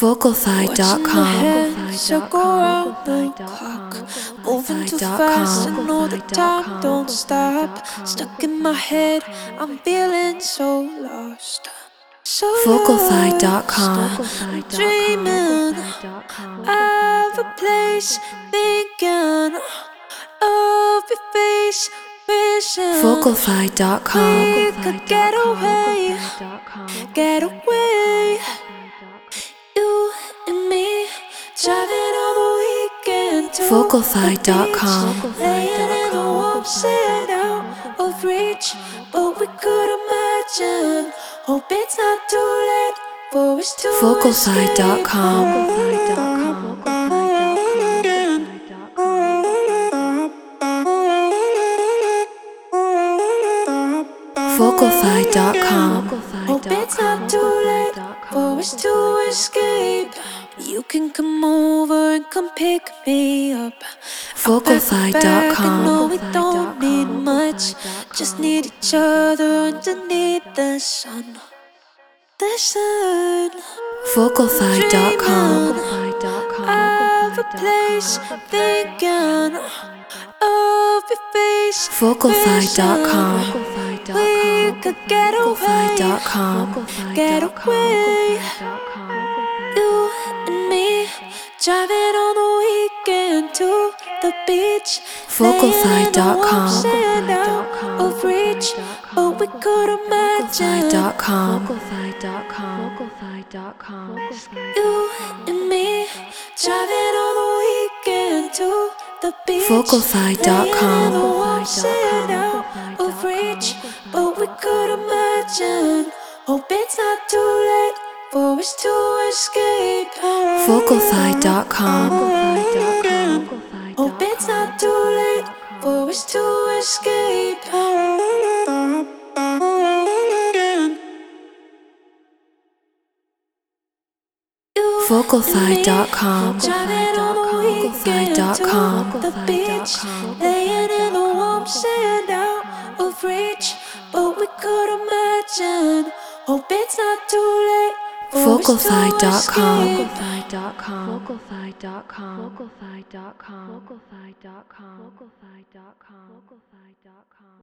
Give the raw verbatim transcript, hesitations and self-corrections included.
Vocalfy dot com. Circle around the clock, moving too fast. I know the time don't stop. Stuck in my head, I'm feeling so lost. So Vocalfy dot com. I'm dreaming of a place, thinking of your face, wishing Vocalfy dot com. we could get away, get away. You and me, driving all the weekend to Vocalfy dot com. laying in the warm sand out of reach, but we could imagine. Hope it's not too late for us to Vocalfy dot com. Vocalfy dot com. Hope it's not too late for us to escape. You can come over and come pick me up. Vocalfy dot com. No, we don't need much, just need each other underneath the sun. The sun. Vocalfy dot com. Of a place, thinking of your face. Vocalfy dot com. We could get away, dot com. get away. You and me, driving on the weekend to the beach. Vocalfy dot com. Sand out of reach, but we could imagine. dot com. You and me, driving on the weekend to the beach. Vocalfy dot com. Sand out of reach, but we could imagine. Hope it's not too late for us to escape. Vocalfy dot com. Hope it's not too late for us to escape. Vocalfy dot com. Driving on the weekend dot com. to the beach, laying in the warm sand out of reach, but we could imagine. Hope it's not too late for us Vocalfy to dot com. escape. Vocalfy dot com. Vocalfy dot com. Vocalfy dot com. Vocalfy dot com. Vocalfy dot com.